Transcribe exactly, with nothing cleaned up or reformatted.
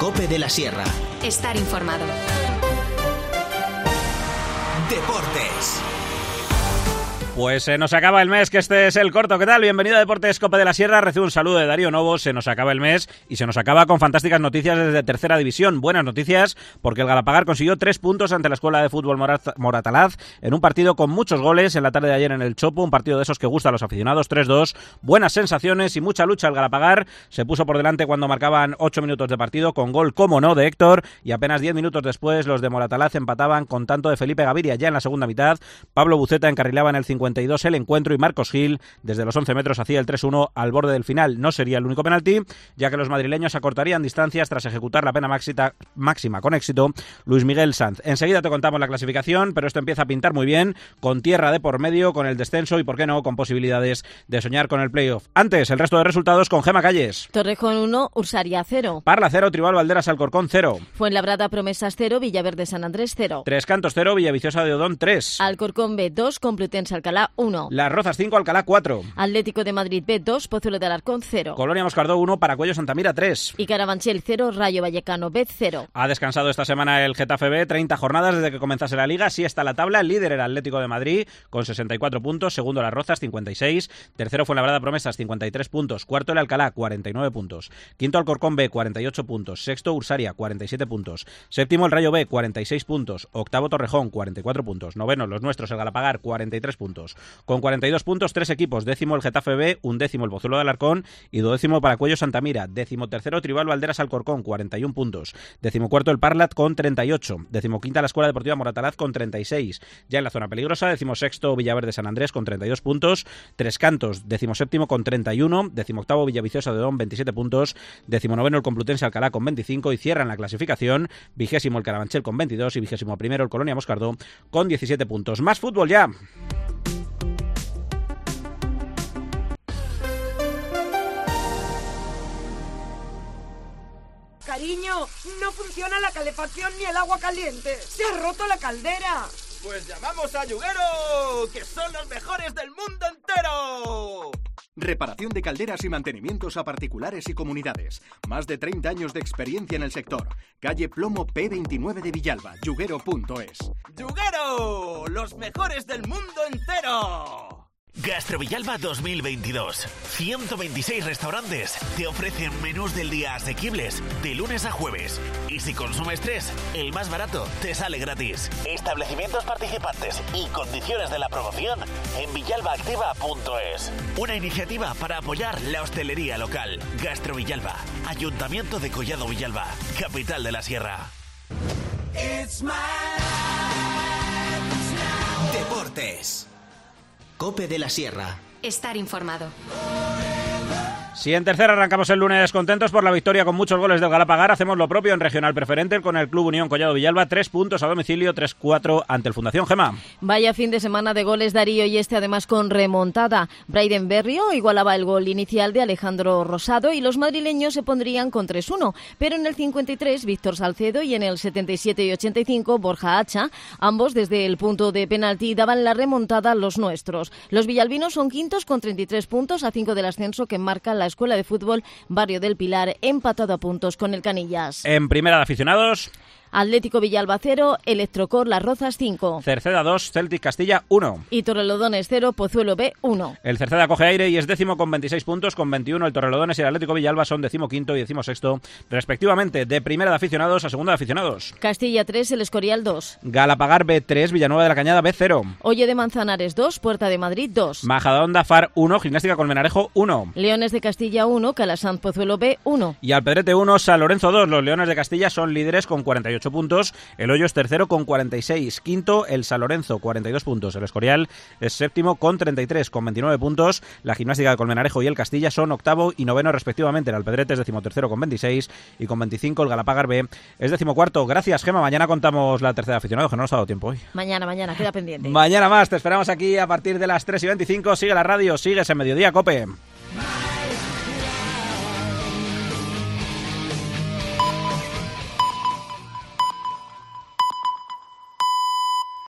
COPE de la Sierra. Estar informado. Deportes. Pues se nos acaba el mes, que este es el corto. ¿Qué tal? Bienvenido a Deportes COPE de la Sierra. Recibe un saludo de Darío Novo. Se nos acaba el mes y se nos acaba con fantásticas noticias desde Tercera División. Buenas noticias porque el Galapagar consiguió tres puntos ante la Escuela de Fútbol Morat- Moratalaz en un partido con muchos goles en la tarde de ayer en el Chopo. Un partido de esos que gusta a los aficionados. tres dos. Buenas sensaciones y mucha lucha. El Galapagar se puso por delante cuando marcaban ocho minutos de partido con gol, como no, de Héctor. Y apenas diez minutos después los de Moratalaz empataban con tanto de Felipe Gaviria. Ya en la segunda mitad, Pablo Buceta encarrilaba en el cincuenta y dos el encuentro y Marcos Gil desde los once metros hacía el tres uno al borde del final. No sería el único penalti, ya que los madrileños acortarían distancias tras ejecutar la pena máxima, máxima con éxito Luis Miguel Sanz. Enseguida te contamos la clasificación, pero esto empieza a pintar muy bien, con tierra de por medio, con el descenso y, por qué no, con posibilidades de soñar con el playoff. Antes, el resto de resultados con Gema Calles. Torrejón uno, Ursaria cero. Parla cero, Tribal Valderas Alcorcón cero. Fuenlabrada Promesas cero, Villaverde San Andrés cero. Tres Cantos cero, Villaviciosa de Odón tres. Alcorcón B dos, Complutense Alcalá uno. Las Rozas cinco, Alcalá cuatro. Atlético de Madrid B dos, Pozuelo de Alarcón cero. Colonia Moscardó uno, Paracuello Santamira tres. Y Carabanchel cero, Rayo Vallecano B cero. Ha descansado esta semana el Getafe B, treinta jornadas desde que comenzase la Liga. Así está la tabla. El líder el Atlético de Madrid con sesenta y cuatro puntos. Segundo Las Rozas, cincuenta y seis. Tercero Fuenlabrada Promesas, cincuenta y tres puntos. Cuarto el Alcalá, cuarenta y nueve puntos. Quinto Alcorcón B, cuarenta y ocho puntos. Sexto Ursaria, cuarenta y siete puntos. Séptimo el Rayo B, cuarenta y seis puntos. Octavo Torrejón, cuarenta y cuatro puntos. Noveno los nuestros, el Galapagar, cuarenta y tres puntos. Con cuarenta y dos puntos, tres equipos. Décimo el Getafe B, undécimo el Pozuelo de Alarcón y duodécimo Paracuello Santamira. Décimo tercero Tribal Valderas Alcorcón, cuarenta y uno puntos. Décimo cuarto el Parlat con treinta y ocho. Décimo quinta la Escuela Deportiva Moratalaz con treinta y seis. Ya en la zona peligrosa, décimo sexto Villaverde San Andrés con treinta y dos puntos. Tres Cantos, décimo séptimo con treinta y uno. Décimo octavo Villaviciosa de Odón, veintisiete puntos. Décimo noveno el Complutense Alcalá con veinticinco y cierran la clasificación. Vigésimo el Carabanchel con veintidós y vigésimo primero el Colonia Moscardó con diecisiete puntos. Más fútbol ya. Cariño, no funciona la calefacción ni el agua caliente. ¡Se ha roto la caldera! Pues llamamos a Yuguero, que son los mejores del mundo entero. Reparación de calderas y mantenimientos a particulares y comunidades. Más de treinta años de experiencia en el sector. Calle Plomo P veintinueve de Villalba, yuguero punto es. ¡Yuguero! ¡Los mejores del mundo entero! Gastro Villalba dos mil veintidós. ciento veintiséis restaurantes te ofrecen menús del día asequibles de lunes a jueves. Y si consumes tres, el más barato te sale gratis. Establecimientos participantes y condiciones de la promoción en villalba activa punto es. Una iniciativa para apoyar la hostelería local. Gastro Villalba, Ayuntamiento de Collado Villalba, capital de la Sierra. Deportes. COPE de la Sierra. Estar informado. Si en tercera arrancamos el lunes contentos por la victoria con muchos goles del Galapagar, hacemos lo propio en regional preferente con el Club Unión Collado Villalba, tres puntos a domicilio, tres cuatro ante el Fundación Gema. Vaya fin de semana de goles, Darío, y este además con remontada. Braiden Berrio igualaba el gol inicial de Alejandro Rosado y los madrileños se pondrían con tres uno, pero en el cincuenta y tres Víctor Salcedo y en el setenta y siete y ochenta y cinco Borja Hacha, ambos desde el punto de penalti daban la remontada a los nuestros. Los villalbinos son quintos con treinta y tres puntos a cinco del ascenso que marca la Escuela de Fútbol Barrio del Pilar, empatado a puntos con el Canillas. En primera de aficionados, Atlético Villalba cero, Electrocor Las Rozas cinco. Cerceda dos, Celtic Castilla uno. Y Torrelodones cero, Pozuelo B uno. El Cerceda coge aire y es décimo con veintiséis puntos, con veintiuno el Torrelodones y el Atlético Villalba son decimoquinto y decimosexto, respectivamente, de primera de aficionados a segunda de aficionados. Castilla tres, El Escorial dos. Galapagar B tres, Villanueva de la Cañada B cero. Olle de Manzanares dos, Puerta de Madrid dos. Majadahonda Far uno, Gimnástica Colmenarejo uno. Leones de Castilla uno, Calasanz Pozuelo B uno. Y Alpedrete uno, San Lorenzo dos. Los Leones de Castilla son líderes con cuarenta y ocho puntos. El Hoyo es tercero con cuarenta y seis. Quinto, el San Lorenzo, cuarenta y dos puntos. El Escorial es séptimo con treinta y tres, con veintinueve puntos. La Gimnástica de Colmenarejo y el Castilla son octavo y noveno respectivamente. El Alpedrete es decimotercero con veintiséis y con veinticinco el Galapagar B es decimocuarto. Gracias, Gema. Mañana contamos la tercera de aficionados, que no nos ha dado tiempo hoy. Mañana, mañana, queda pendiente. Mañana más. Te esperamos aquí a partir de las tres y veinticinco. Sigue la radio, sigues en Mediodía COPE.